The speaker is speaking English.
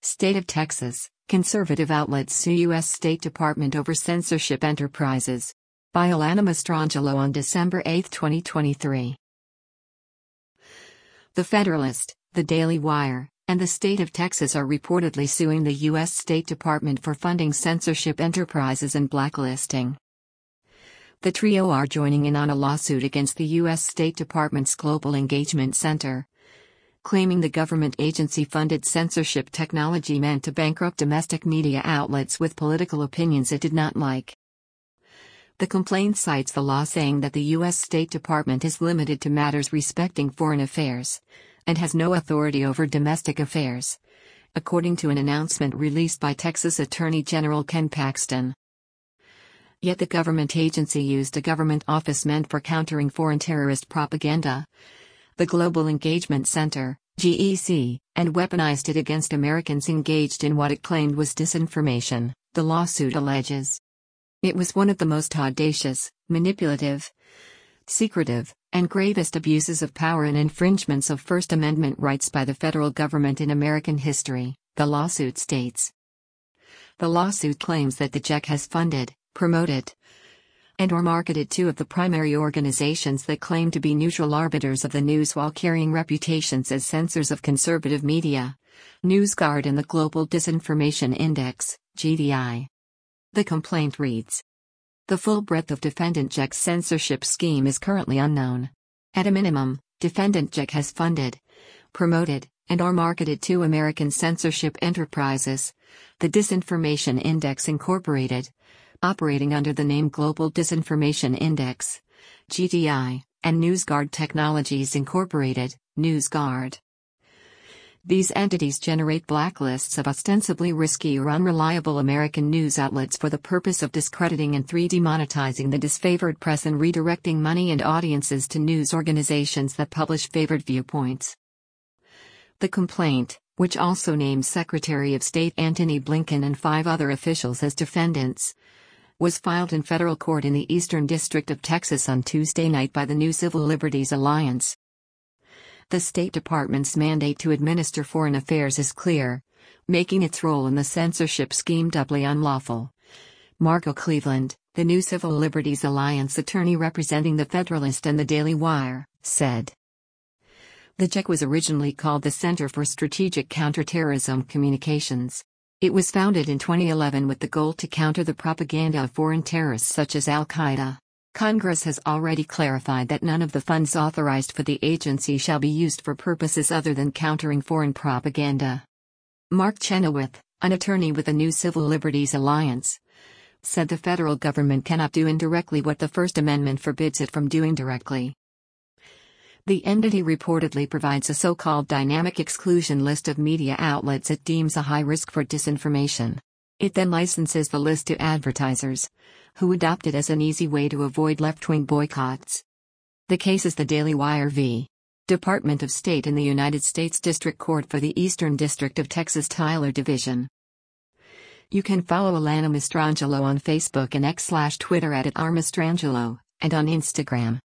State of Texas, conservative outlets sue U.S. State Department over censorship enterprises. By Alana Mastrangelo on December 8, 2023. The Federalist, The Daily Wire, and the state of Texas are reportedly suing the U.S. State Department for funding censorship enterprises and blacklisting. The trio are joining in on a lawsuit against the U.S. State Department's Global Engagement Center, claiming the government agency funded censorship technology meant to bankrupt domestic media outlets with political opinions it did not like. The complaint cites the law saying that the U.S. State Department is limited to matters respecting foreign affairs, and has no authority over domestic affairs, according to an announcement released by Texas Attorney General Ken Paxton. Yet the government agency used a government office meant for countering foreign terrorist propaganda, the Global Engagement Center, GEC, and weaponized it against Americans engaged in what it claimed was disinformation, the lawsuit alleges. It was one of the most audacious, manipulative, secretive, and gravest abuses of power and infringements of First Amendment rights by the federal government in American history, the lawsuit states. The lawsuit claims that the GEC has funded, promoted, and/or marketed two of the primary organizations that claim to be neutral arbiters of the news while carrying reputations as censors of conservative media, NewsGuard and the Global Disinformation Index, GDI. The complaint reads: the full breadth of Defendant GEC's censorship scheme is currently unknown. At a minimum, Defendant GEC has funded, promoted, and/or marketed two American censorship enterprises, the Disinformation Index Incorporated, operating under the name Global Disinformation Index, GDI, and NewsGuard Technologies Incorporated, NewsGuard. These entities generate blacklists of ostensibly risky or unreliable American news outlets for the purpose of discrediting and demonetizing the disfavored press and redirecting money and audiences to news organizations that publish favored viewpoints. The complaint, which also names Secretary of State Antony Blinken and 5 other officials as defendants, was filed in federal court in the Eastern District of Texas on Tuesday night by the New Civil Liberties Alliance. The State Department's mandate to administer foreign affairs is clear, making its role in the censorship scheme doubly unlawful. Margo Cleveland, the New Civil Liberties Alliance attorney representing the Federalist and the Daily Wire, said. The GEC was originally called the Center for Strategic Counterterrorism Communications. It was founded in 2011 with the goal to counter the propaganda of foreign terrorists such as Al-Qaeda. Congress has already clarified that none of the funds authorized for the agency shall be used for purposes other than countering foreign propaganda. Mark Chenoweth, an attorney with the New Civil Liberties Alliance, said the federal government cannot do indirectly what the First Amendment forbids it from doing directly. The entity reportedly provides a so-called dynamic exclusion list of media outlets it deems a high risk for disinformation. It then licenses the list to advertisers, who adopt it as an easy way to avoid left-wing boycotts. The case is the Daily Wire v. Department of State in the United States District Court for the Eastern District of Texas Tyler Division. You can follow Alana Mastrangelo on Facebook and X/Twitter @RMastrangelo, and on Instagram.